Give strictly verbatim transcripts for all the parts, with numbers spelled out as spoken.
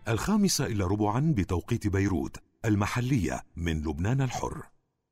الخامسة إلا ربعا بتوقيت بيروت المحلية من لبنان الحر.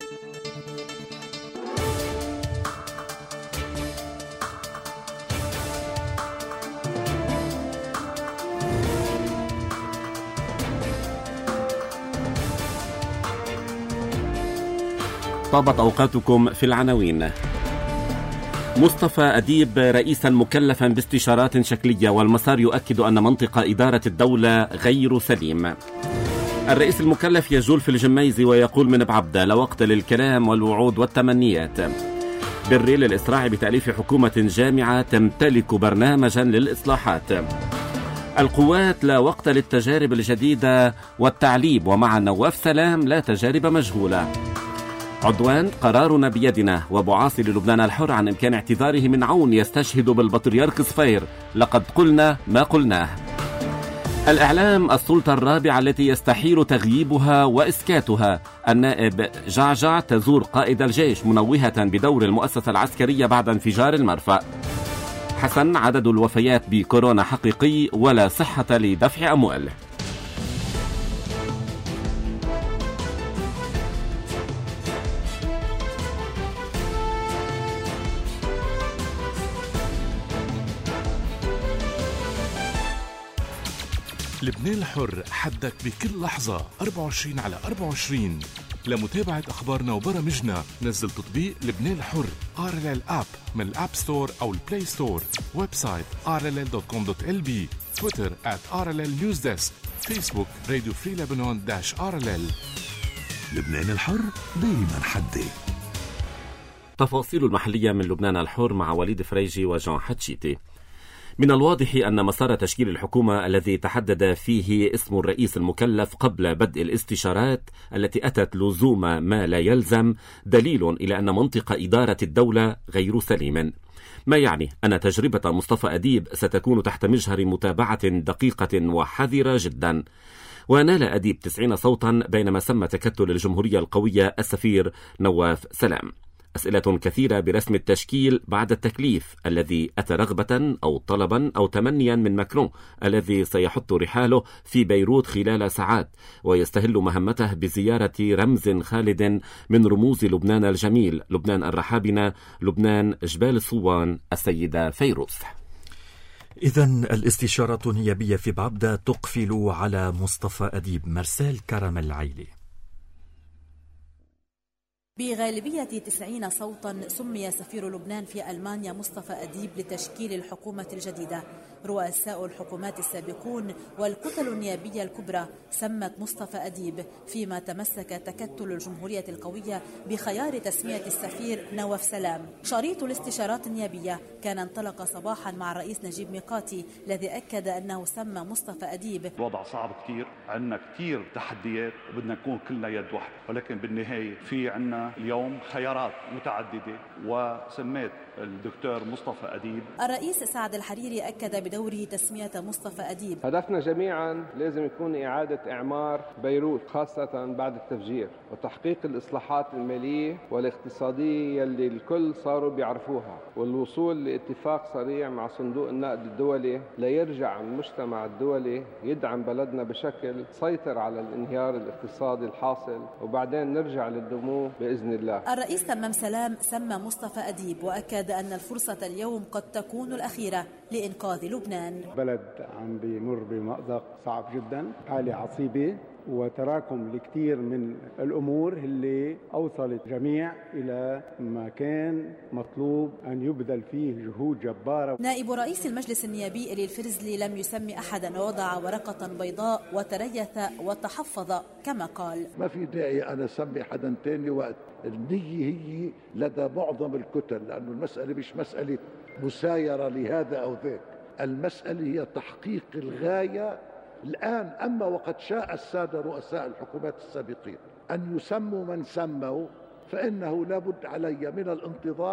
طابت أوقاتكم في العناوين. مصطفى أديب رئيسا مكلفا باستشارات شكلية، والمسار يؤكد أن منطق إدارة الدولة غير سليم. الرئيس المكلف يجول في الجميزي ويقول من بعبدة: لا وقت للكلام والوعود والتمنيات. بري للإسراع بتأليف حكومة جامعة تمتلك برنامجا للإصلاحات. القوات: لا وقت للتجارب الجديدة والتعليب، ومع نواف سلام لا تجارب مجهولة. عدوان: قرارنا بيدنا. وبعاصي للبنان الحر عن إمكان اعتذاره من عون يستشهد بالبطريرك صفير: لقد قلنا ما قلناه. الإعلام: السلطة الرابعة التي يستحيل تغييبها وإسكاتها. النائب جعجع تزور قائد الجيش منوهة بدور المؤسسة العسكرية بعد انفجار المرفأ. حسن: عدد الوفيات بكورونا حقيقي ولا صحة لدفع أموال. لبنان الحر، حدك بكل لحظة أربعة وعشرين على أربعة وعشرين. لمتابعة أخبارنا وبرامجنا نزل تطبيق لبنان الحر آر إل إل آب من الآب ستور أو البلاي ستور. ويب سايت آر إل إل دوت كوم دوت إل بي. تويتر آت آر إل إل نيوز ديسك. فيسبوك راديو فري لبنان داش آر إل إل. لبنان الحر دايما حدي. تفاصيل المحلية من لبنان الحر مع وليد فريجي وجان حتشيتي. من الواضح أن مسار تشكيل الحكومة الذي تحدد فيه اسم الرئيس المكلف قبل بدء الاستشارات التي أتت لزوم ما لا يلزم دليل إلى أن منطق إدارة الدولة غير سليم، ما يعني أن تجربة مصطفى أديب ستكون تحت مجهر متابعة دقيقة وحذرة جدا. ونال أديب تسعين صوتا بينما سمى تكتل الجمهورية القوية السفير نواف سلام. أسئلة كثيرة برسم التشكيل بعد التكليف الذي أتى رغبة أو طلبا أو تمنيا من ماكرون الذي سيحط رحاله في بيروت خلال ساعات ويستهل مهمته بزيارة رمز خالد من رموز لبنان الجميل، لبنان الرحابنة، لبنان جبال الصوان، السيدة فيروز. إذن الاستشارات النيابية في بعبدة تقفل على مصطفى أديب. مرسال كرم العيلي. بغالبية تسعين صوتا سمي سفير لبنان في ألمانيا مصطفى أديب لتشكيل الحكومة الجديدة. رؤساء الحكومات السابقون والكتل النيابية الكبرى سمت مصطفى أديب، فيما تمسك تكتل الجمهورية القوية بخيار تسمية السفير نواف سلام. شريط الاستشارات النيابية كان انطلق صباحا مع الرئيس نجيب ميقاتي الذي أكد أنه سمى مصطفى أديب. الوضع صعب كتير، عندنا كتير تحديات وبدنا نكون كلنا يد واحدة، ولكن بالنهاية في عندنا اليوم خيارات متعددة وسميت الدكتور مصطفى أديب. الرئيس سعد الحريري أكد بدوره تسمية مصطفى أديب. هدفنا جميعا لازم يكون إعادة إعمار بيروت خاصة بعد التفجير، وتحقيق الإصلاحات المالية والاقتصادية اللي الكل صاروا بيعرفوها، والوصول لاتفاق سريع مع صندوق النقد الدولي ليرجع المجتمع الدولي يدعم بلدنا بشكل يسيطر على الانهيار الاقتصادي الحاصل، وبعدين نرجع للنمو بإذن الله. الرئيس تمام سلام سمى مصطفى أديب وأكد أن الفرصة اليوم قد تكون الأخيرة لإنقاذ لبنان. بلد عم بيمر بمأزق صعب جدا، حالة عصيبة وتراكم لكثير من الأمور اللي أوصلت جميع إلى مكان مطلوب أن يبذل فيه جهود جبارة. نائب رئيس المجلس النيابي إلي الفرزلي لم يسمي أحدا ووضع ورقة بيضاء وتريث وتحفظ كما قال: ما في داعي أنا أسمي حدا تاني وقت النية هي لدى معظم الكتل، لأنه المسألة مش مسألة مسايرة لهذا أو ذاك، المسألة هي تحقيق الغاية الآن. أما وقد شاء السادة رؤساء الحكومات السابقين أن يسموا من سموا، فإنه لابد علي من الانتظار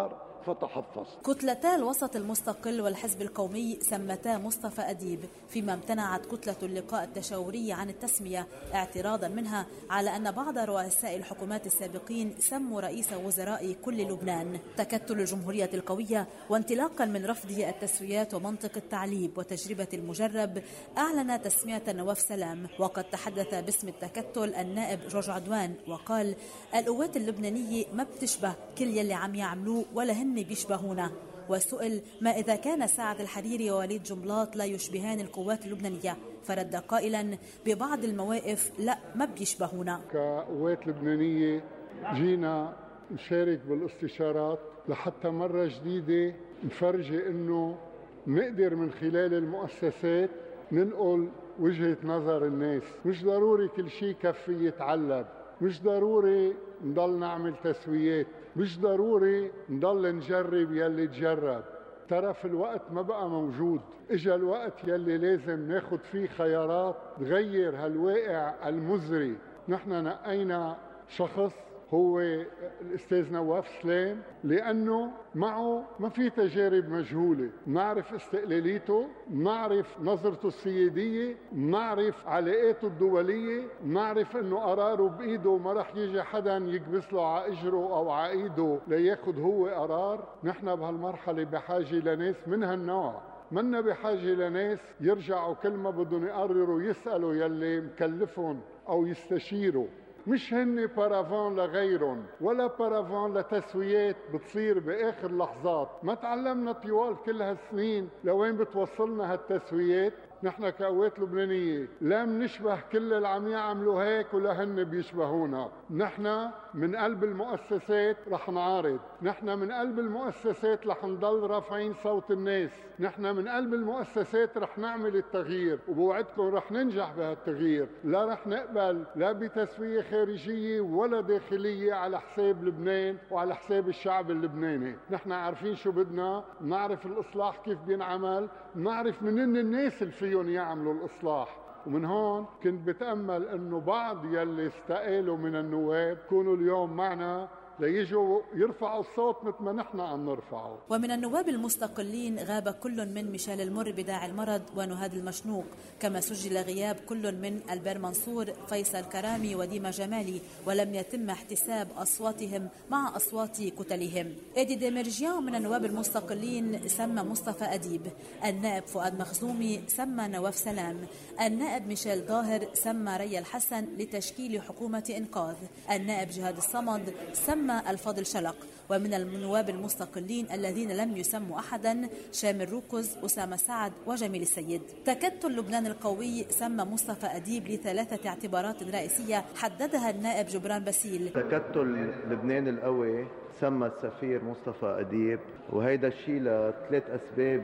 فتحفظت. كتلتا الوسط المستقل والحزب القومي سمتا مصطفى أديب، فيما امتنعت كتلة اللقاء التشاوري عن التسمية اعتراضا منها على أن بعض رؤساء الحكومات السابقين سموا رئيس وزراء كل لبنان. تكتل الجمهورية القوية وانطلاقا من رفضه التسويات ومنطق التعليب وتجربة المجرب أعلن تسمية نواف سلام، وقد تحدث باسم التكتل النائب جورج عدوان وقال: القوات اللبنانية ما بتشبه كل يلي عم يعملوه ولا هن بيشبهونا. وسئل ما إذا كان سعد الحريري ووليد جنبلاط لا يشبهان القوات اللبنانية، فرد قائلا: ببعض المواقف لا ما بيشبهونا. كقوات لبنانية جينا نشارك بالاستشارات لحتى مرة جديدة نفرجي انه نقدر من خلال المؤسسات ننقل وجهة نظر الناس. مش ضروري كل شيء كفي يتعلب، مش ضروري نضل نعمل تسويات، مش ضروري نضل نجرب يلي تجرب. ترى في الوقت ما بقى موجود، اجا الوقت يلي لازم ناخد فيه خيارات تغير هالواقع المزري. نحن نقينا شخص هو الأستاذ نواف سلام لأنه معه ما في تجارب مجهولة، نعرف استقلاليته، نعرف نظرته السيادية، نعرف علاقاته الدولية، نعرف أنه قراره بإيده ما رح يجي حدا يكبس له على إجره أو على إيده ليأخذ هو قرار. نحن بهالمرحلة بحاجة لناس من هالنوع، منا بحاجة لناس يرجعوا كل ما بدهم يقرروا يسألوا يلي مكلفهم أو يستشيروا، مش هن بارافون لغيرهم ولا بارافون لتسويات بتصير بآخر لحظات. ما تعلمنا طوال كل هالسنين لوين بتوصلنا هالتسويات. نحن كقوات لبنانية لا منشبه كل اللي عم يعملوا هيك ولا هن بيشبهونا. نحن من قلب المؤسسات رح نعارض، نحن من قلب المؤسسات رح نضل رافعين صوت الناس، نحن من قلب المؤسسات رح نعمل التغيير، وبوعدكم رح ننجح بهالتغيير. لا رح نقبل لا بتسوية خارجية ولا داخلية على حساب لبنان وعلى حساب الشعب اللبناني. نحن عارفين شو بدنا، نعرف الإصلاح كيف بينعمل، نعرف منين الناس اللي فيهم يعملوا الإصلاح. ومن هون كنت بتأمل أنه بعض يلي استقالوا من النواب كونوا اليوم معنا ليجوا يرفعوا الصوت مثل ما نحن عم نرفعه. ومن النواب المستقلين غاب كل من ميشيل المر بداعي المرض ونهاد المشنوق، كما سجل غياب كل من البير منصور، فيصل كرامي وديما جمالي، ولم يتم احتساب أصواتهم مع أصوات كتلهم. إيدي ديميرجيان من النواب المستقلين سمى مصطفى أديب، النائب فؤاد مخزومي سمى نواف سلام، النائب ميشيل ظاهر سمى ريا الحسن لتشكيل حكومة إنقاذ، النائب جهاد الصمد سمى الفاضل شلق. ومن النواب المستقلين الذين لم يسموا أحدا شامل روكوز، أسامة سعد وجميل السيد. تكتل لبنان القوي سمى مصطفى أديب لثلاثة اعتبارات رئيسية حددها النائب جبران باسيل. تكتل لبنان القوي سمى السفير مصطفى أديب، وهيدا الشيء لثلاث أسباب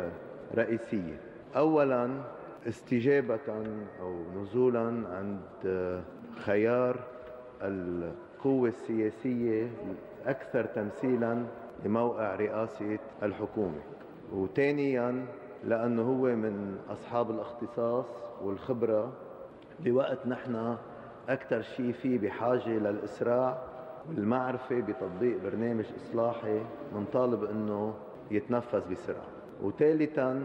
رئيسية. أولا استجابة أو نزولا عند خيار القوة السياسية أكثر تمثيلا لموقع رئاسة الحكومة، وثانيا لأنه هو من أصحاب الاختصاص والخبرة بوقت نحن أكثر شيء فيه بحاجة للإسراع والمعرفة بتطبيق برنامج إصلاحي منطالب أنه يتنفذ بسرعة، وثالثا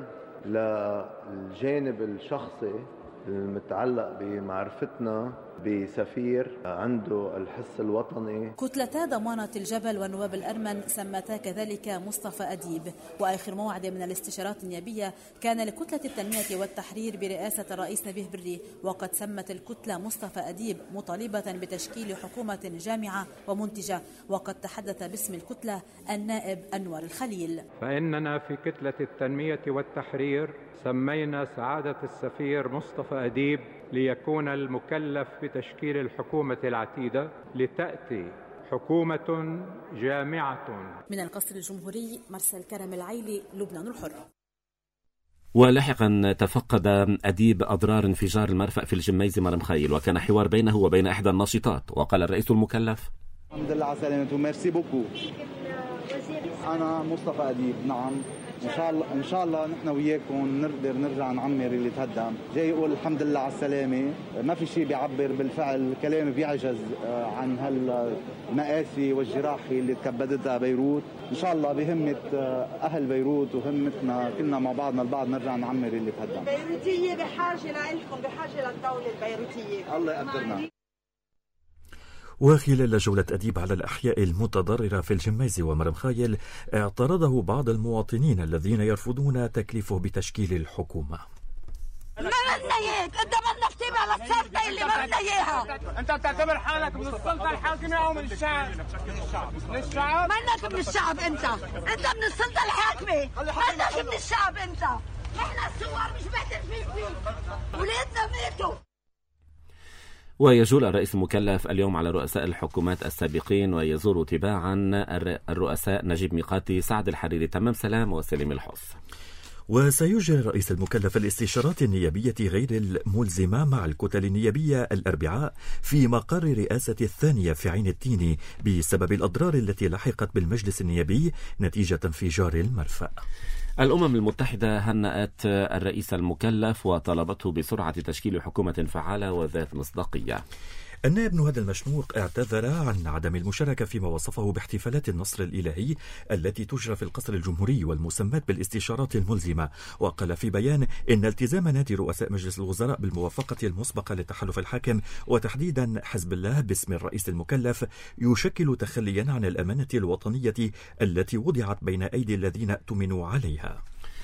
للجانب الشخصي المتعلق بمعرفتنا بسفير عنده الحس الوطني. كتلتا ضمانة الجبل والنواب الأرمن سمتا كذلك مصطفى أديب. وآخر موعد من الاستشارات النيابية كان لكتلة التنمية والتحرير برئاسة الرئيس نبيه بري، وقد سمت الكتلة مصطفى أديب مطالبة بتشكيل حكومة جامعة ومنتجة، وقد تحدث باسم الكتلة النائب أنور الخليل. فإننا في كتلة التنمية والتحرير سمينا سعادة السفير مصطفى أديب ليكون المكلف بتشكيل الحكومة العتيدة، لتأتي حكومة جامعة. من القصر الجمهوري مرسل كرم العيلي، لبنان الحر. ولاحقا تفقد أديب أضرار انفجار المرفأ في الجميز مرمخيل، وكان حوار بينه وبين إحدى الناشطات، وقال الرئيس المكلف: الحمد لله على سلامته، ميرسي بوكو. أنا مصطفى أديب، نعم ان شاء الله ان شاء الله نحن وياكم نقدر نرجع نعمر اللي تهدم. جاي يقول الحمد لله على السلامه، ما في شيء بيعبر بالفعل، الكلام بيعجز عن هالمآسي والجراحي اللي تكبدتها بيروت. ان شاء الله بهمه اهل بيروت وهمتنا كلنا مع بعضنا البعض نرجع نعمر اللي تهدم. بيروتيه بحاجه لكم، بحاجه للدوله البيروتيه. الله يقدرنا. وخلال جولة أديب على الأحياء المتضررة في الجميز ومرمخايل، اعترضه بعض المواطنين الذين يرفضون تكليفه بتشكيل الحكومة. ما بدنا اياك، انت بدنا نكتب على السلطة اللي ما بدنا اياها. انت بتعتبر حالك من السلطة الحاكمة او من الشعب؟ من الشعب؟ منك من الشعب انت، انت من السلطة الحاكمة، منك من الشعب انت. احنا الثوار مش معترفين فيك، ولادنا ماتوا. ويجول الرئيس المكلف اليوم على رؤساء الحكومات السابقين، ويزور تباعا الرؤساء نجيب ميقاتي، سعد الحريري، تمام سلام وسليم الحص. وسيجري الرئيس المكلف الاستشارات النيابية غير الملزمة مع الكتل النيابية الأربعاء في مقر رئاسة الثانية في عين التيني بسبب الأضرار التي لحقت بالمجلس النيابي نتيجة انفجار المرفأ. الأمم المتحدة هنأت الرئيس المكلف وطلبته بسرعة تشكيل حكومة فعالة وذات مصداقية. النائب نهاد المشنوق اعتذر عن عدم المشاركة فيما وصفه باحتفالات النصر الإلهي التي تجرى في القصر الجمهوري والمسمات بالاستشارات الملزمة، وقال في بيان إن التزام نادي رؤساء مجلس الوزراء بالموافقة المسبقة للتحالف الحاكم وتحديدا حزب الله باسم الرئيس المكلف يشكل تخليا عن الأمانة الوطنية التي وضعت بين أيدي الذين اؤتمنوا عليها.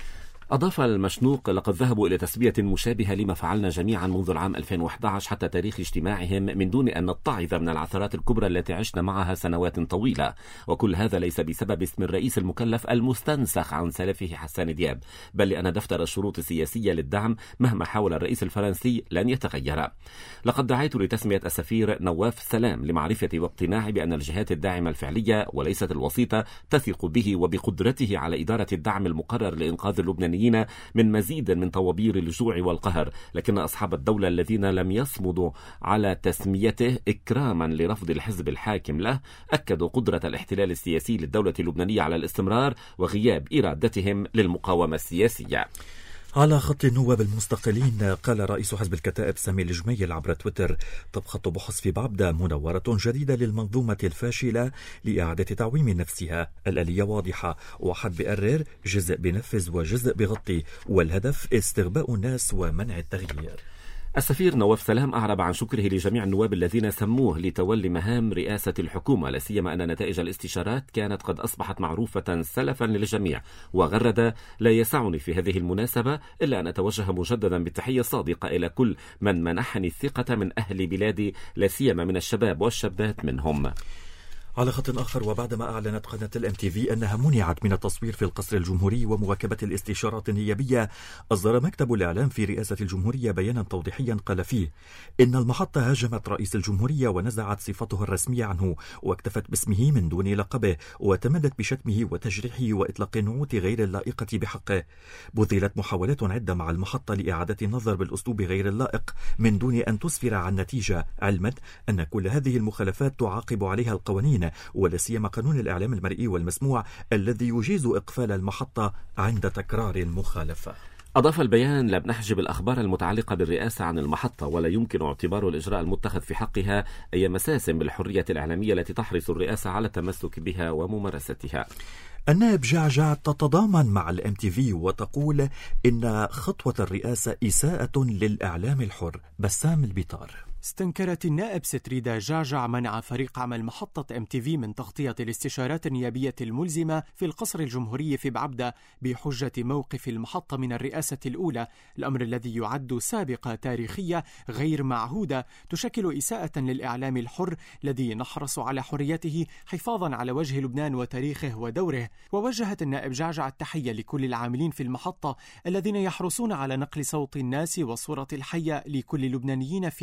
أضاف المشنوق: لقد ذهبوا إلى تسبية مشابهة لما فعلنا جميعا منذ العام ألفين وأحد عشر حتى تاريخ اجتماعهم من دون أن نتعظ من العثرات الكبرى التي عشنا معها سنوات طويلة، وكل هذا ليس بسبب اسم الرئيس المكلف المستنسخ عن سلفه حسان دياب، بل لأن دفتر الشروط السياسية للدعم مهما حاول الرئيس الفرنسي لن يتغير. لقد دعيت لتسمية السفير نواف سلام لمعرفة واقتناعي بأن الجهات الداعمة الفعلية وليست الوسيطة تثق به وبقدرته على إدارة الدعم المقرر لإنقاذ اللبنانيين من مزيد من طوابير الجوع والقهر، لكن أصحاب الدولة الذين لم يصمدوا على تسميته إكراما لرفض الحزب الحاكم له أكدوا قدرة الاحتلال السياسي للدولة اللبنانية على الاستمرار وغياب إرادتهم للمقاومة السياسية. على خط النواب المستقلين، قال رئيس حزب الكتائب سامي الجميل عبر تويتر: تبخط بحث في بعبدة منورة جديدة للمنظومة الفاشلة لإعادة تعويم نفسها. الآلية واضحة، وحد بقرر، جزء بنفذ وجزء بغطي، والهدف استغباء الناس ومنع التغيير. السفير نواف سلام أعرب عن شكره لجميع النواب الذين سموه لتولي مهام رئاسة الحكومة، لا سيما أن نتائج الاستشارات كانت قد أصبحت معروفة سلفا للجميع، وغرد: لا يسعني في هذه المناسبة إلا أن أتوجه مجددا بالتحية الصادقة إلى كل من منحني الثقة من أهل بلادي، لا سيما من الشباب والشابات منهم. على خط آخر، وبعدما أعلنت قناة الام تي في أنها منعت من التصوير في القصر الجمهوري ومواكبة الاستشارات النيابية، أصدر مكتب الإعلام في رئاسة الجمهورية بيانا توضيحيا قال فيه إن المحطة هاجمت رئيس الجمهورية ونزعت صفته الرسمية عنه، واكتفت باسمه من دون لقبه، وتمدت بشتمه وتجريحه وإطلاق النعوت غير اللائقة بحقه. بذلت محاولات عدة مع المحطة لإعادة النظر بالأسلوب غير اللائق من دون أن تسفر عن نتيجة، علما أن كل هذه المخالفات تعاقب عليها القوانين، ولا سيما قانون الإعلام المرئي والمسموع الذي يجيز إقفال المحطة عند تكرار المخالفة. أضاف البيان: لم نحجب الأخبار المتعلقة بالرئاسة عن المحطة، ولا يمكن اعتبار الإجراء المتخذ في حقها أي مساس بالحرية الإعلامية التي تحرص الرئاسة على التمسك بها وممارستها. النائب جعجع تتضامن مع الام تي في وتقول إن خطوة الرئاسة إساءة للإعلام الحر. بسام البيطار. استنكرت النائب ستريدا جعجع منع فريق عمل محطة ام تي في من تغطية الاستشارات النيابية الملزمة في القصر الجمهوري في بعبدة بحجة موقف المحطة من الرئاسة الأولى، الأمر الذي يعد سابقة تاريخية غير معهودة تشكل إساءة للإعلام الحر الذي نحرص على حريته حفاظا على وجه لبنان وتاريخه ودوره. ووجهت النائب جعجع التحية لكل العاملين في المحطة الذين يحرصون على نقل صوت الناس والصورة الحية لكل اللبنانيين في أشد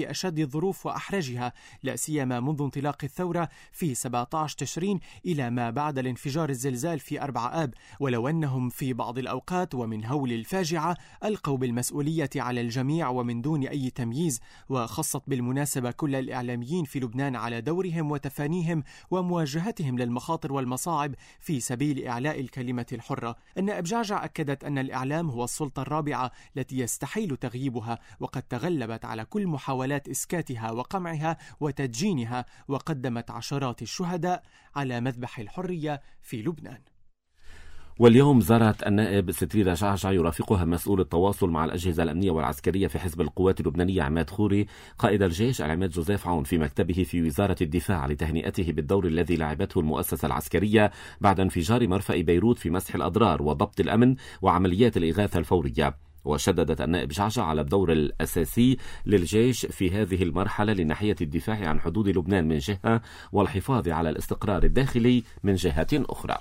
الظروف وأحرجها، لا سيما منذ انطلاق الثورة في سبعة عشر تشرين إلى ما بعد الانفجار الزلزال في أربعة آب، ولو أنهم في بعض الأوقات ومن هول الفاجعة ألقوا بالمسؤولية على الجميع ومن دون أي تمييز. وخصت بالمناسبة كل الإعلاميين في لبنان على دورهم وتفانيهم ومواجهتهم للمخاطر والمصاعب في سبيل إعلاء الكلمة الحرة. النائب جعجع أكدت أن الإعلام هو السلطة الرابعة التي يستحيل تغييبها، وقد تغلبت على كل محاولات إسكاتها وقمعها وتدجينها، وقدمت عشرات الشهداء على مذبح الحرية في لبنان. واليوم زارت النائب ستريدا جعجع يرافقها مسؤول التواصل مع الأجهزة الأمنية والعسكرية في حزب القوات اللبنانية عماد خوري قائد الجيش العماد جوزيف عون في مكتبه في وزارة الدفاع لتهنئته بالدور الذي لعبته المؤسسة العسكرية بعد انفجار مرفأ بيروت في مسح الأضرار وضبط الأمن وعمليات الإغاثة الفورية. وشددت النائب جعجع على الدور الأساسي للجيش في هذه المرحلة لناحية الدفاع عن حدود لبنان من جهة والحفاظ على الاستقرار الداخلي من جهة أخرى.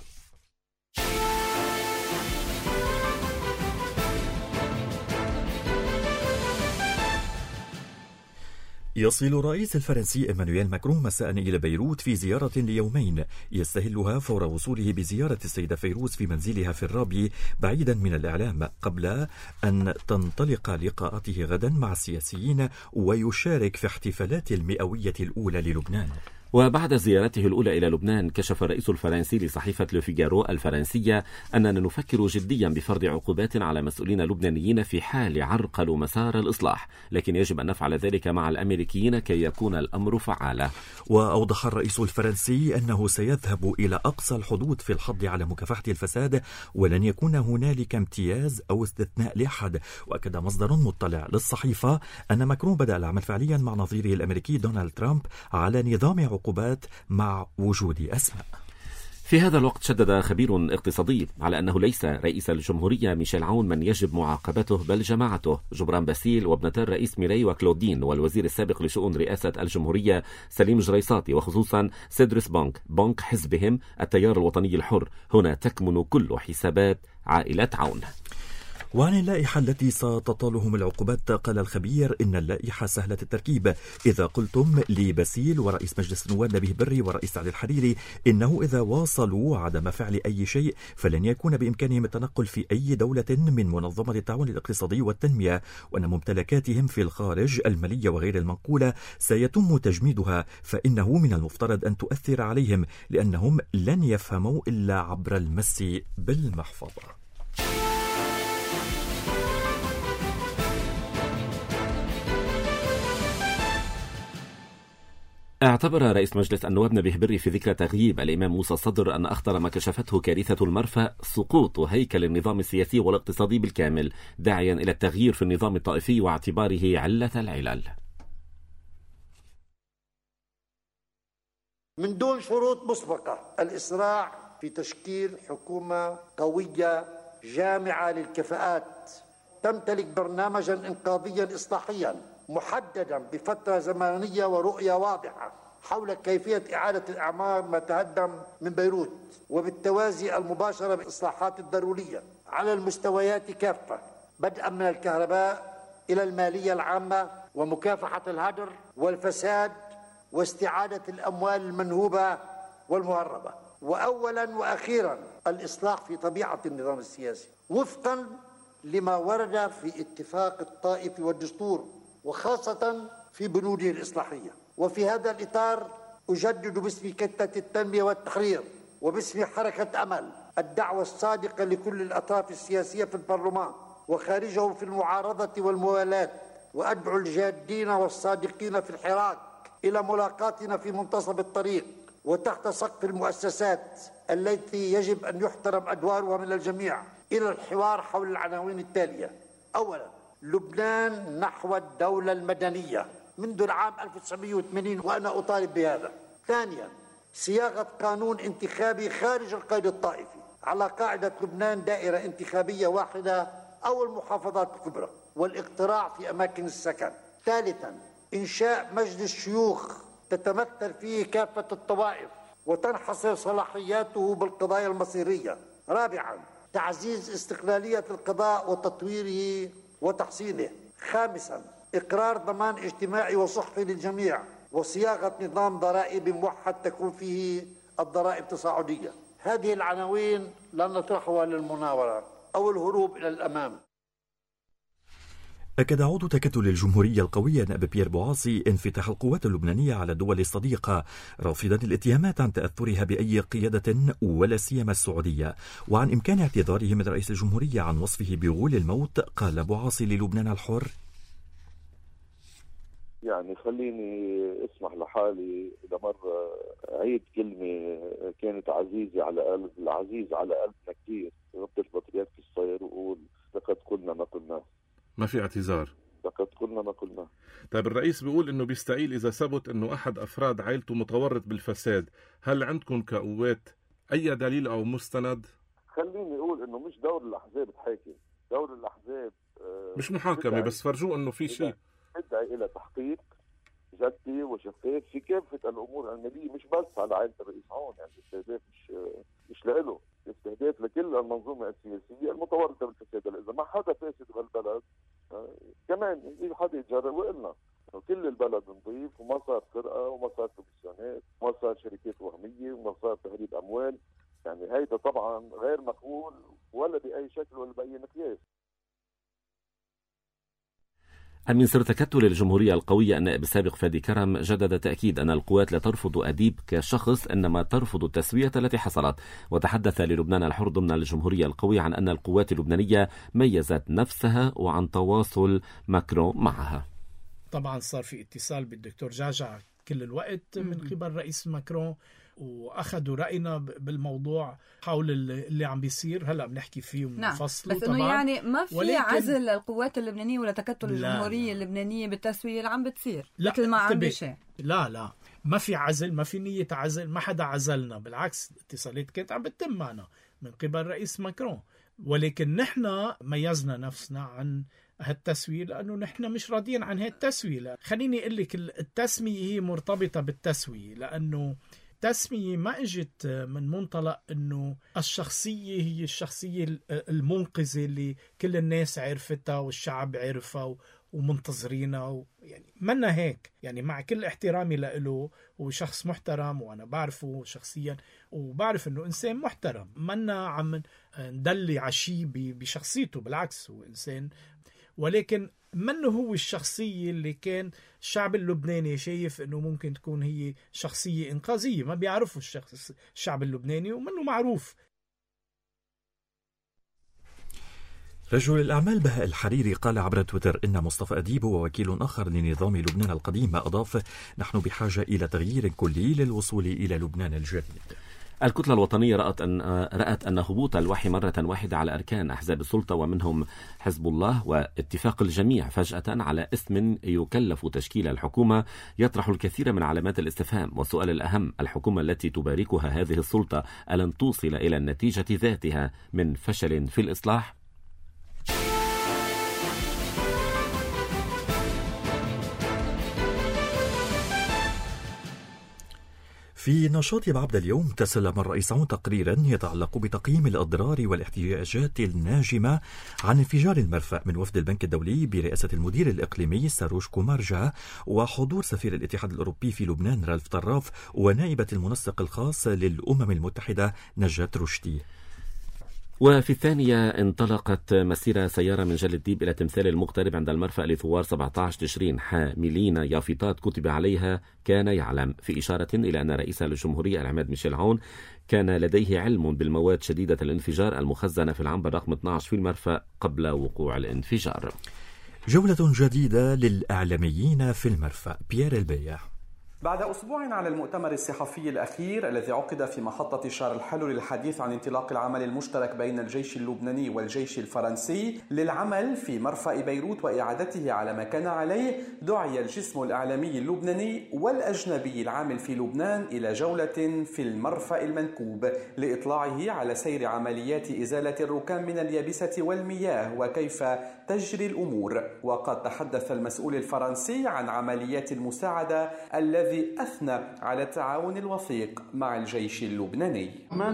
يصل الرئيس الفرنسي إيمانويل ماكرون مساء إلى بيروت في زيارة ليومين يستهلها فور وصوله بزيارة السيدة فيروز في منزلها في الرابي بعيدا من الإعلام، قبل أن تنطلق لقاءاته غدا مع السياسيين ويشارك في احتفالات المئوية الأولى للبنان. وبعد زيارته الأولى إلى لبنان كشف الرئيس الفرنسي لصحيفة لو فيغارو الفرنسية أننا نفكر جديا بفرض عقوبات على مسؤولين لبنانيين في حال عرقلوا مسار الإصلاح، لكن يجب أن نفعل ذلك مع الأمريكيين كي يكون الأمر فعالا. وأوضح الرئيس الفرنسي أنه سيذهب إلى أقصى الحدود في الحض على مكافحة الفساد ولن يكون هنالك امتياز أو استثناء لأحد. وأكد مصدر مطلع للصحيفة أن ماكرون بدأ العمل فعليا مع نظيره الأمريكي دونالد ترامب على نظام عقوبات مع وجود أسماء. في هذا الوقت شدد خبير اقتصادي على أنه ليس رئيس الجمهورية ميشيل عون من يجب معاقبته بل جماعته جبران باسيل وابنتا الرئيس ميري وكلودين والوزير السابق لشؤون رئاسة الجمهورية سليم جريصاتي، وخصوصا سيدرس بانك بنك حزبهم التيار الوطني الحر. هنا تكمن كل حسابات عائلة عون. وعن اللائحة التي ستطالهم العقوبات قال الخبير إن اللائحة سهلة التركيب. إذا قلتم لباسيل ورئيس مجلس النواب نبيه بري ورئيس علي الحريري إنه إذا واصلوا عدم فعل أي شيء فلن يكون بإمكانهم التنقل في أي دولة من منظمة التعاون الاقتصادي والتنمية، وأن ممتلكاتهم في الخارج المالية وغير المنقولة سيتم تجميدها، فإنه من المفترض أن تؤثر عليهم لأنهم لن يفهموا إلا عبر المس بالمحفظة. اعتبر رئيس مجلس النواب نبيه بري في ذكرى تغييب الإمام موسى الصدر أن أخطر ما كشفته كارثة المرفأ سقوط هيكل النظام السياسي والاقتصادي بالكامل، داعيا إلى التغيير في النظام الطائفي واعتباره علة العلل. من دون شروط مسبقة الإسراع في تشكيل حكومة قوية جامعة للكفاءات تمتلك برنامجا إنقاذيا إصلاحيا محددا بفترة زمنية ورؤية واضحة حول كيفية إعادة الأعمار ما تهدم من بيروت، وبالتوازي المباشرة بالإصلاحات الضرورية على المستويات كافة بدءا من الكهرباء إلى المالية العامة ومكافحة الهدر والفساد واستعادة الأموال المنهوبة والمهربة. وأولا وأخيرا الإصلاح في طبيعة النظام السياسي وفقا لما ورد في اتفاق الطائفي والدستور وخاصة في بنوده الإصلاحية. وفي هذا الإطار أجدد باسم كتلة التنمية والتحرير وباسم حركة أمل الدعوة الصادقة لكل الأطراف السياسية في البرلمان وخارجه في المعارضة والموالاة، وأدعو الجادين والصادقين في الحراك إلى ملاقاتنا في منتصف الطريق وتحت سقف المؤسسات التي يجب أن يحترم أدوارها من الجميع إلى الحوار حول العناوين التالية. أولا، لبنان نحو الدولة المدنية منذ العام ألف وتسعمئة وثمانين وأنا أطالب بهذا. ثانيا، صياغة قانون انتخابي خارج القيد الطائفي على قاعدة لبنان دائرة انتخابية واحدة أو المحافظات الكبرى والاقتراع في أماكن السكن. ثالثا، إنشاء مجلس شيوخ تتمثل فيه كافة الطوائف وتنحصر صلاحياته بالقضايا المصيرية. رابعا، تعزيز استقلالية القضاء وتطويره وتحسينه. خامسا، إقرار ضمان اجتماعي وصحي للجميع، وصياغة نظام ضرائبي موحد تكون فيه الضرائب تصاعدية. هذه العناوين لا نطرحها للمناورة أو الهروب إلى الأمام. أكد عضو تكتل الجمهورية القوية نائب بيير بوعاصي انفتاح القوات اللبنانية على الدول الصديقة، رافضا الاتهامات عن تأثرها بأي قيادة ولا سيما السعودية، وعن إمكان اعتذاره من رئيس الجمهورية عن وصفه بغول الموت. قال بوعاصي للبنان الحر: يعني خليني اسمح لحالي إذا مرة عيد كلمة كانت عزيزة على قلب العزيز على قلبنا كثير، غبت البطريات في الصير وقول لقد قلنا ما قلناه. ما في اعتذار، لقد قلنا ما قلناه. طيب الرئيس بيقول انه بيستقيل اذا ثبت انه احد افراد عائلته متورط بالفساد، هل عندكم كقوات اي دليل او مستند؟ خليني اقول انه مش دور الاحزاب تحاكم، دور الاحزاب آه مش محاكمة، بس فرجوه انه في شيء ادعي الى تحقيق جدي وشفاف في كافة الامور المالية، مش بس على عائلة الرئيس هون، يعني الاستهداف مش مش لإله، استهداف لكل المنظومة السياسية المتورطة بالفساد. إذا ما حدا فاسد بالبلد آه كمان يجي حدا يتجرأ، وقلنا كل البلد نظيف وما صار سرقة وما صار كوميسيونات وما صار شركات وهمية وما صار تهريب أموال، يعني هيدا طبعا غير مقبول ولا بأي شكل ولا بأي مقياس. أمين سر تكتل الجمهورية القوية النائب السابق فادي كرم جدد تأكيد أن القوات لا ترفض أديب كشخص، إنما ترفض التسوية التي حصلت. وتحدث للبنان الحر ضمن الجمهورية القوية عن أن القوات اللبنانية ميزت نفسها وعن تواصل ماكرون معها. طبعا صار في اتصال بالدكتور جعجع كل الوقت من قبل رئيس ماكرون، واخذوا راينا بالموضوع حول اللي عم بيصير هلا بنحكي فيه ونفصله. نعم. بس انه يعني ما في عزل للقوات اللبنانيه ولا تكتل الجمهوريه اللبنانيه بالتسويه اللي عم بتصير مثل ما عم بيشاع. لا لا ما في عزل، ما في نيه عزل، ما حدا عزلنا، بالعكس اتصالات كانت عم بتتم معنا من قبل رئيس ماكرون، ولكن نحن ميزنا نفسنا عن هالتسوية لأنه نحن مش راضيين عن هالتسوية. خليني أقول لك التسمية هي مرتبطة بالتسوية، لأنه التسمية ما اجت من منطلق انه الشخصية هي الشخصية المنقذة اللي كل الناس عرفتها والشعب عرفها ومنتظرينها، يعني منا هيك. يعني مع كل احترامي له، هو شخص محترم وانا بعرفه شخصيا وبعرف انه انسان محترم، منا عم ندلي عشي بشخصيته، بالعكس هو انسان، ولكن منه هو الشخصية اللي كان الشعب اللبناني شايف انه ممكن تكون هي شخصية انقاذية. ما بيعرفوا الشخص الشعب اللبناني ومنه معروف. رجل الأعمال بهاء الحريري قال عبر تويتر إن مصطفى أديب هو وكيل آخر لنظام لبنان القديم. أضاف: نحن بحاجة إلى تغيير كلي للوصول إلى لبنان الجديد. الكتلة الوطنية رأت أن رأت أن هبوط الوحي مرة واحدة على أركان أحزاب السلطة ومنهم حزب الله واتفاق الجميع فجأة على اسم يكلف تشكيل الحكومة يطرح الكثير من علامات الاستفهام. والسؤال الأهم: الحكومة التي تباركها هذه السلطة ألن توصل إلى النتيجة ذاتها من فشل في الإصلاح؟ في نشاط بعبدة اليوم تسلم الرئيسون تقريرا يتعلق بتقييم الأضرار والاحتياجات الناجمة عن انفجار المرفأ من وفد البنك الدولي برئاسة المدير الإقليمي ساروش كومارجا وحضور سفير الاتحاد الأوروبي في لبنان رالف طراف ونائبة المنسق الخاص للأمم المتحدة نجاة رشدي. وفي الثانية انطلقت مسيرة سيارة من جل الديب إلى تمثال المغترب عند المرفأ لثوار سبعة عشر تشرين حاملين يافطات كتب عليها كان يعلم، في إشارة إلى أن رئيس الجمهورية العماد ميشيل عون كان لديه علم بالمواد شديدة الانفجار المخزنة في العنبر رقم اثني عشر في المرفأ قبل وقوع الانفجار. جولة جديدة للإعلاميين في المرفأ. بيير البيع. بعد أسبوع على المؤتمر الصحفي الأخير الذي عقد في محطة شارل الحلو للحديث عن انطلاق العمل المشترك بين الجيش اللبناني والجيش الفرنسي للعمل في مرفأ بيروت وإعادته على ما كان عليه، دعي الجسم الإعلامي اللبناني والأجنبي العامل في لبنان إلى جولة في المرفأ المنكوب لإطلاعه على سير عمليات إزالة الركام من اليابسة والمياه وكيف تجري الأمور. وقد تحدث المسؤول الفرنسي عن عمليات المساعدة الذي والذي أثنى على التعاون الوثيق مع الجيش اللبناني.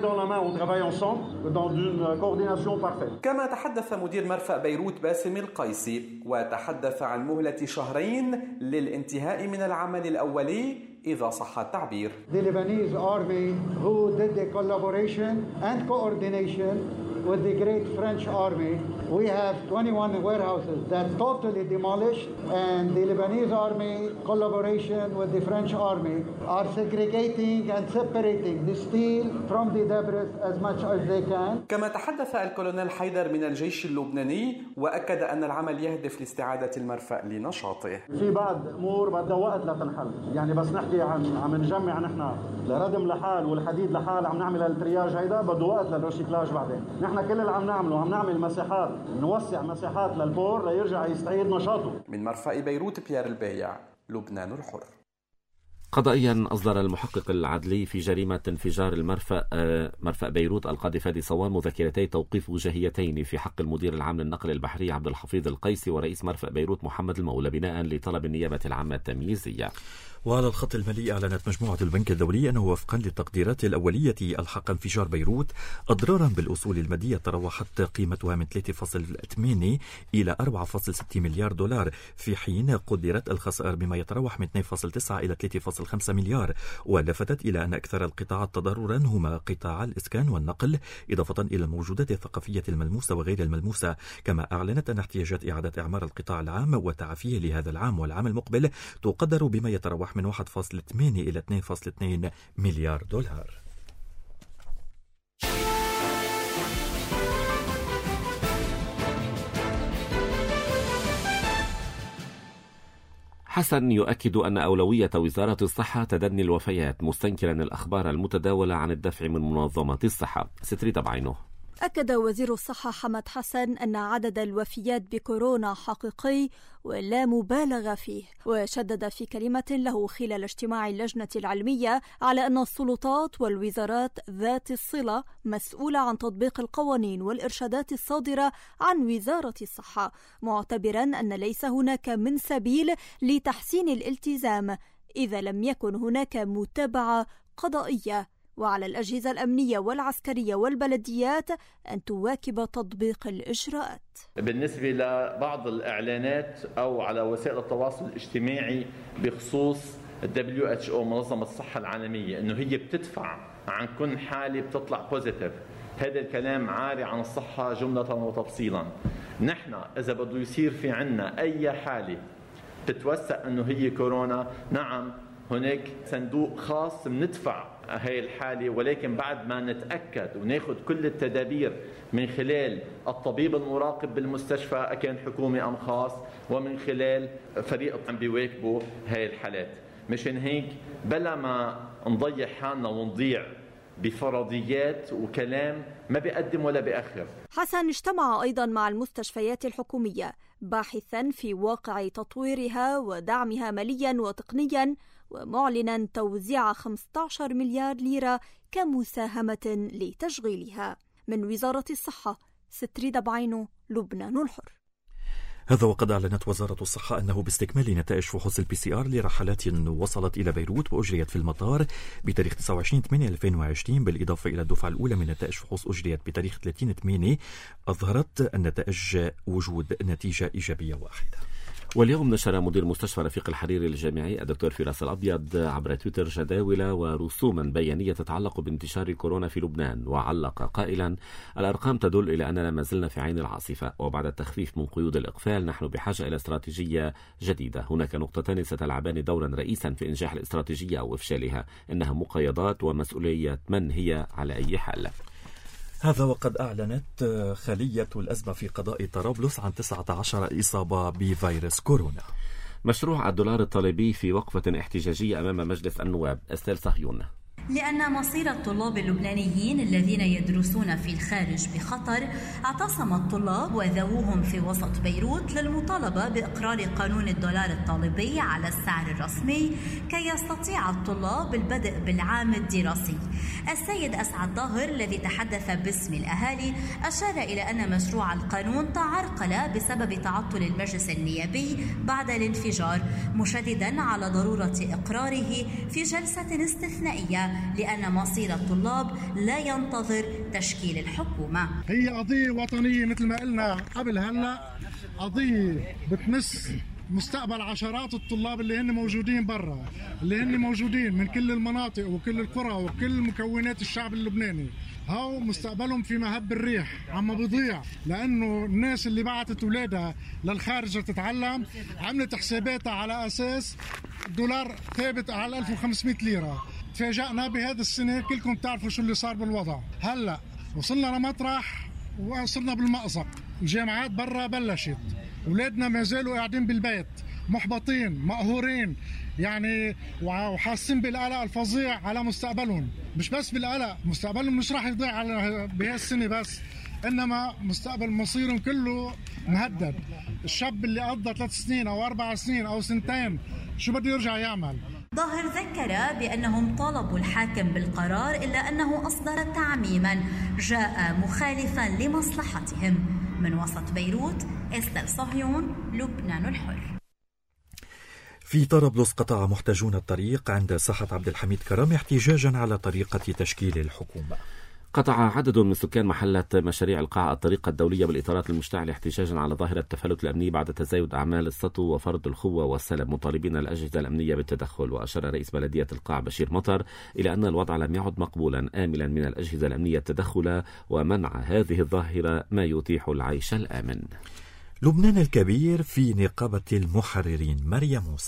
كما تحدث مدير مرفأ بيروت باسم القيسي وتحدث عن مهلة شهرين للانتهاء من العمل الأولي إذا صح التعبير. The Lebanese army who did the collaboration and coordination with the great French army. We have twenty-one warehouses that totally demolished, and the Lebanese army collaboration with the French army are segregating and separating the steel from the debris as much as they can. كما تحدث الكولونيل حيدر من الجيش اللبناني وأكد أن العمل يهدف لاستعادة المرفأ لنشاطه. في بعض أمور بدها وقت لتنحل، يعني بس نحكي عن عم نجمع نحن الردم لحال والحديد لحال، عم نعمل الترياج هيدا بده وقت للريسيكلاج. بعدين نحن كل اللي عم نعمله عم نعمل مساحات، نوسع مساحات للبور ليرجع يستعيد نشاطه. من مرفأ بيروت بيير البايع، لبنان الحر. قضائيا أصدر المحقق العدلي في جريمة انفجار المرفأ مرفأ بيروت القاضي فادي صوان مذكرتي توقيف وجاهيتين في حق المدير العام للنقل البحري عبد الحفيظ القيسي ورئيس مرفأ بيروت محمد المولى بناء لطلب النيابة العامة التمييزية. وعلى الخط المالي أعلنت مجموعة البنك الدولي أنه وفقا للتقديرات الأولية ألحق انفجار بيروت أضرارا بالأصول المادية تراوحت قيمتها من ثلاثة فاصلة ثمانية إلى أربعة فاصلة ستة مليار دولار، في حين قدرت الخسائر بما يتراوح من اثنين فاصلة تسعة إلى ثلاثة فاصلة خمسة مليار. ولفتت إلى أن أكثر القطاعات تضررا هما قطاع الإسكان والنقل، إضافة إلى الموجودات الثقافية الملموسة وغير الملموسة. كما أعلنت أن احتياجات إعادة إعمار القطاع العام وتعافيه لهذا العام والعام المقبل تقدر بما يتراوح من واحد فاصلة ثمانية إلى اثنين فاصلة اثنين مليار دولار. حسن يؤكد أن أولوية وزارة الصحة تدني الوفيات، مستنكرا الأخبار المتداولة عن الدفع من منظمة الصحة. ستريد بعينه. أكد وزير الصحة حمد حسن أن عدد الوفيات بكورونا حقيقي ولا مبالغة فيه، وشدد في كلمة له خلال اجتماع اللجنة العلمية على أن السلطات والوزارات ذات الصلة مسؤولة عن تطبيق القوانين والإرشادات الصادرة عن وزارة الصحة، معتبرا أن ليس هناك من سبيل لتحسين الالتزام إذا لم يكن هناك متابعة قضائية، وعلى الأجهزة الأمنية والعسكرية والبلديات أن تواكب تطبيق الإجراءات. بالنسبة لبعض الإعلانات أو على وسائل التواصل الاجتماعي بخصوص الدبليو اتش او منظمة الصحة العالمية أنه هي بتدفع عن كل حالة بتطلع بوزيتيف، هذا الكلام عاري عن الصحة جملة وتفصيلا. نحن إذا بده يصير في عنا أي حالة تتوثق أنه هي كورونا، نعم هناك صندوق خاص بندفع هاي الحالة، ولكن بعد ما نتأكد وناخد كل التدابير من خلال الطبيب المراقب بالمستشفى أكان حكومي أم خاص، ومن خلال فريق عم بيواكبوا هاي الحالات. مشان هيك بلا ما نضيع حالنا ونضيع بفرضيات وكلام ما بيقدم ولا بيأخر. حسن اجتمع أيضا مع المستشفيات الحكومية باحثا في واقع تطويرها ودعمها ماليا وتقنيا، ومعلنا توزيع خمسة عشر مليار ليرة كمساهمة لتشغيلها. من وزارة الصحة، ستريد بعينه، لبنان الحر. هذا وقد أعلنت وزارة الصحة أنه باستكمال نتائج فحوص البي سي آر لرحلات وصلت إلى بيروت وأجريت في المطار بتاريخ تسعة وعشرين ثمانية ألفين وعشرين، بالإضافة إلى الدفعة الأولى من نتائج فحوص أجريت بتاريخ ثلاثين ثمانية، أظهرت النتائج وجود نتيجة إيجابية واحدة. واليوم نشر مدير مستشفى رفيق الحريري الجامعي الدكتور فراس الأبيض عبر تويتر جداول ورسوما بيانية تتعلق بانتشار كورونا في لبنان، وعلق قائلا: الأرقام تدل إلى أننا ما زلنا في عين العاصفة، وبعد التخفيف من قيود الإقفال نحن بحاجة إلى استراتيجية جديدة. هناك نقطتان ستلعبان دورا رئيسا في إنجاح الاستراتيجية أو إفشالها، إنها مقيدات ومسؤولية من هي على أي حال. هذا وقد أعلنت خلية الأزمة في قضاء طرابلس عن تسعة عشر إصابة بفيروس كورونا. مشروع الدولار الطالبي في وقفة احتجاجية أمام مجلس النواب. أستاذ صهيون. لأن مصير الطلاب اللبنانيين الذين يدرسون في الخارج بخطر، اعتصم الطلاب وذووهم في وسط بيروت للمطالبة بإقرار قانون الدولار الطالبي على السعر الرسمي كي يستطيع الطلاب البدء بالعام الدراسي. السيد أسعد ظاهر الذي تحدث باسم الأهالي أشار إلى أن مشروع القانون تعرقل بسبب تعطل المجلس النيابي بعد الانفجار، مشددا على ضرورة إقراره في جلسة استثنائية لأن مصير الطلاب لا ينتظر تشكيل الحكومة. هي قضية وطنية مثل ما قلنا قبل، هلأ قضية بتمس مستقبل عشرات الطلاب اللي هن موجودين برا، اللي هن موجودين من كل المناطق وكل القرى وكل مكونات الشعب اللبناني. هاو مستقبلهم في مهب الريح، عم بيضيع، لأنه الناس اللي بعتت أولادها للخارج تتعلم عملت حساباتها على أساس الدولار ثابت على ألف وخمسمائة ليرة. تفاجأنا بهذا السنة، كلكم تعرفوا شو اللي صار بالوضع. هلأ وصلنا لمطرح وصلنا بالمأزق، الجامعات برا بلشت، أولادنا ما زالوا قاعدين بالبيت محبطين مقهورين، يعني وحاسين بالقلق الفظيع على مستقبلهم. مش بس بالقلق، مستقبلهم مش راح يضيع على بهالسنة بس، إنما مستقبل مصيرهم كله مهدد. الشاب اللي قضى ثلاث سنين أو أربع سنين أو سنتين شو بده يرجع يعمل؟ ظاهر ذكر بأنهم طالبوا الحاكم بالقرار، إلا أنه أصدر تعميما جاء مخالفا لمصلحتهم. من وسط بيروت، إستر صهيون، لبنان الحر. في طرابلس قطع محتجون الطريق عند ساحة عبد الحميد كرامي احتجاجا على طريقة تشكيل الحكومة. قطع عدد من سكان محلة مشاريع القاع الطريقة الدولية بالإطارات المشتعلة احتجاجا على ظاهرة التفلت الأمني بعد تزايد أعمال السطو وفرض الخوة والسلب، مطالبين الأجهزة الأمنية بالتدخل. وأشار رئيس بلدية القاع بشير مطر إلى أن الوضع لم يعد مقبولا، آملا من الأجهزة الأمنية التدخل ومنع هذه الظاهرة ما يتيح العيش الآمن. لبنان الكبير في نقابة المحررين. مريم موسى.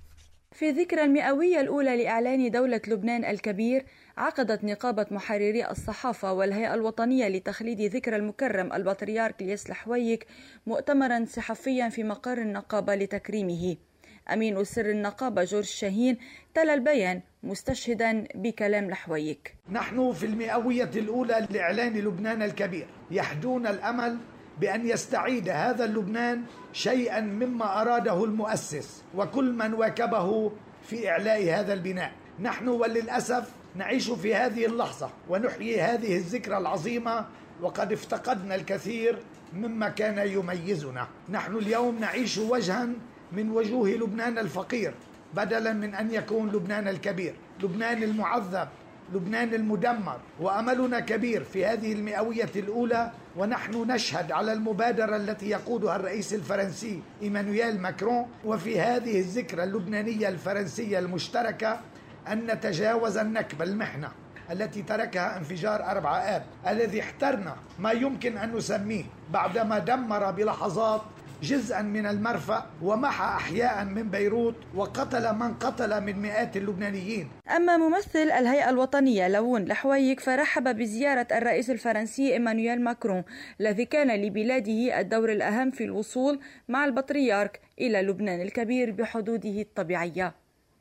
في ذكرى المئوية الأولى لإعلان دولة لبنان الكبير، عقدت نقابة محرري الصحافة والهيئة الوطنية لتخليد ذكرى المكرم البطريرك الياس الحويك مؤتمرا صحفيا في مقر النقابة لتكريمه. أمين سر النقابة جورج شاهين تلا البيان مستشهدا بكلام الحويك. نحن في المئوية الأولى لإعلان لبنان الكبير يحدون الأمل بأن يستعيد هذا اللبنان شيئا مما أراده المؤسس وكل من واكبه في إعلاء هذا البناء. نحن وللأسف نعيش في هذه اللحظة ونحيي هذه الذكرى العظيمة، وقد افتقدنا الكثير مما كان يميزنا. نحن اليوم نعيش وجها من وجوه لبنان الفقير بدلا من أن يكون لبنان الكبير، لبنان المعذب، لبنان المدمر. وأملنا كبير في هذه المئوية الأولى، ونحن نشهد على المبادرة التي يقودها الرئيس الفرنسي إيمانويل ماكرون وفي هذه الذكرى اللبنانية الفرنسية المشتركة أن نتجاوز النكبة المحنة التي تركها انفجار أربعة آب الذي احترنا ما يمكن أن نسميه بعدما دمر بلحظات جزءا من المرفأ ومحى أحياء من بيروت وقتل من قتل من مئات اللبنانيين. أما ممثل الهيئة الوطنية لون الحويك فرحب بزيارة الرئيس الفرنسي إيمانويل ماكرون الذي كان لبلاده الدور الأهم في الوصول مع البطريرك إلى لبنان الكبير بحدوده الطبيعية.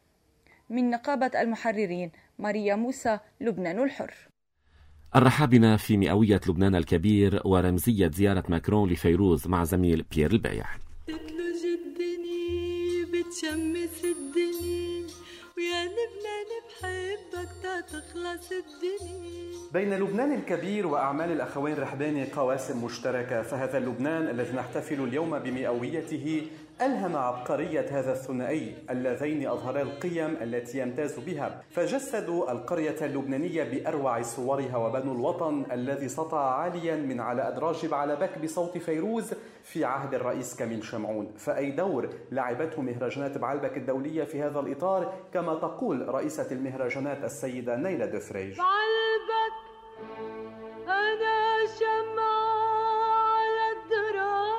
من نقابة المحررين، ماريا موسى، لبنان الحر. الرحابنا في مئوية لبنان الكبير ورمزية زيارة ماكرون لفيروز مع زميل بيير البايع. تتلج الدنيا بتشمس الدنيا ويا لبنان بحبك تا تخلص الدنيا. بين لبنان الكبير وأعمال الأخوين رحباني قواسم مشتركة، فهذا اللبنان الذي نحتفل اليوم بمئويته ألهم عبقرية هذا الثنائي اللذين أظهرا القيم التي يمتاز بها، فجسدوا القرية اللبنانية بأروع صورها وبنوا الوطن الذي سطع عاليا من على أدراج بعلبك بصوت فيروز في عهد الرئيس كميل شمعون. فأي دور لعبته مهرجانات بعلبك الدولية في هذا الإطار، كما تقول رئيسة المهرجانات السيدة نيلة دفريج. بعلبك أنا شمعة على الدراج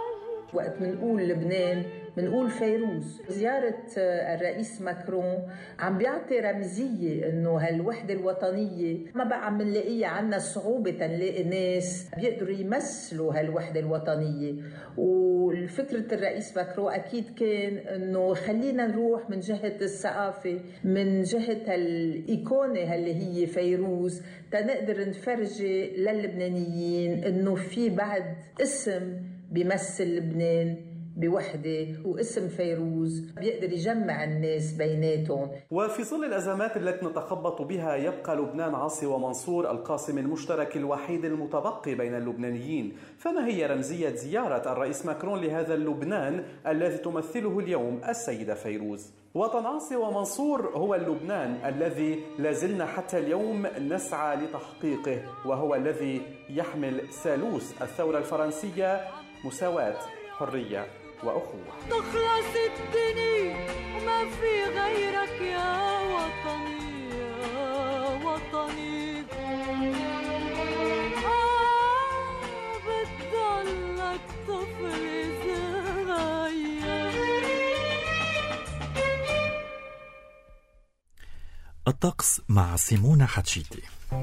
وقت منقول لبنان منقول فيروز. زيارة الرئيس ماكرون عم بيعطي رمزية انه هالوحدة الوطنية ما بقى عم نلاقيها، عنا صعوبة نلاقي ناس بيقدروا يمثلوا هالوحدة الوطنية. وفكرة الرئيس ماكرون اكيد كان انه خلينا نروح من جهة الثقافة، من جهة الايقونة اللي هي فيروز، تنقدر نفرجي للبنانيين انه في بعد اسم بيمثل لبنان بوحدة، واسم فيروز بيقدر يجمع الناس بيناتهم. وفي ظل الأزمات التي نتخبط بها يبقى لبنان عاصي ومنصور القاسم المشترك الوحيد المتبقي بين اللبنانيين. فما هي رمزية زيارة الرئيس ماكرون لهذا اللبنان الذي تمثله اليوم السيدة فيروز؟ وطن عاصي ومنصور هو اللبنان الذي لازلنا حتى اليوم نسعى لتحقيقه، وهو الذي يحمل ثالوث الثورة الفرنسية: مساواة، حرية وأخوة. تخلص الدنيا وما في غيرك يا وطني يا وطني، آه بتضلك طفل صغير. الطقس مع سيمونة حتشيتي.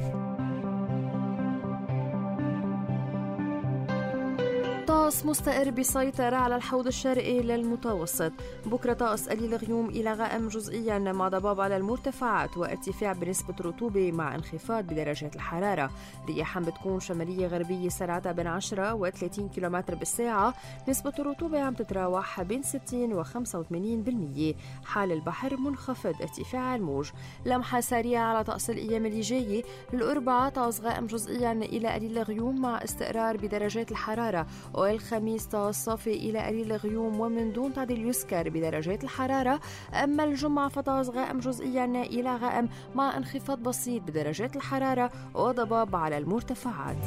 طقس مستقر بيسيطر على الحوض الشرقي للمتوسط. بكرة طقس قليل غيوم إلى غائم جزئيا مع ضباب على المرتفعات وارتفاع بنسبة رطوبة مع انخفاض بدرجات الحرارة. رياح بتكون شمالية غربية سرعتها بين عشرة وثلاثين كيلومتر بالساعة. نسبة الرطوبة عم تتراوح بين ستين وخمسة وثمانين بالمية. حال البحر منخفض ارتفاع الموج. لمحة سريعة على طقس الأيام اللي جاية. الأربعاء طقس غائم جزئيا إلى قليل غيوم مع استقرار بدرجات الحرارة. والخميس طقس صافي إلى قليل غيوم ومن دون تعديل يسكر بدرجات الحرارة. أما الجمعة فطقس غائم جزئيا إلى غائم مع انخفاض بسيط بدرجات الحرارة وضباب على المرتفعات.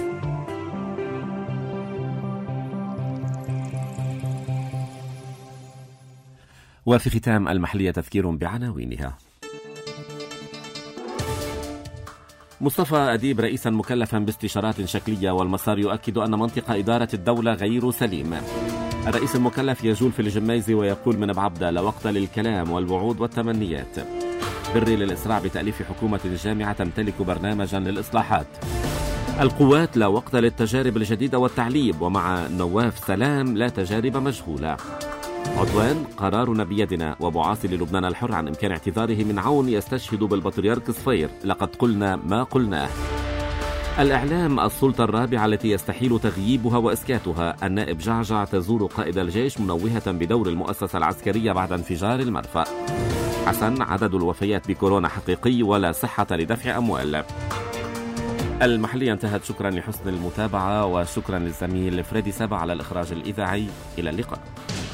وفي ختام المحلية تذكير بعناوينها. مصطفى أديب رئيسا مكلفا باستشارات شكلية والمسار يؤكد أن منطق إدارة الدولة غير سليم. الرئيس المكلف يجول في الجميزي ويقول من بعبدة: لا وقت للكلام والوعود والتمنيات. بري للإسراع بتأليف حكومة جامعة تمتلك برنامجا للإصلاحات. القوات: لا وقت للتجارب الجديدة والتعليب. ومع نواف سلام: لا تجارب مجهولة. عدوان: قرارنا بيدنا. وبعاثي للبنان الحر عن إمكان اعتذاره من عون يستشهد بالبطريرك صفير: لقد قلنا ما قلناه. الإعلام: السلطة الرابعة التي يستحيل تغييبها وإسكاتها. النائب جعجع تزور قائد الجيش منوهة بدور المؤسسة العسكرية بعد انفجار المرفأ. حسن: عدد الوفيات بكورونا حقيقي ولا صحة لدفع أموال. المحلية انتهت. شكرا لحسن المتابعة وشكرا للزميل فريدي سبا على الإخراج الإذاعي. إلى اللقاء.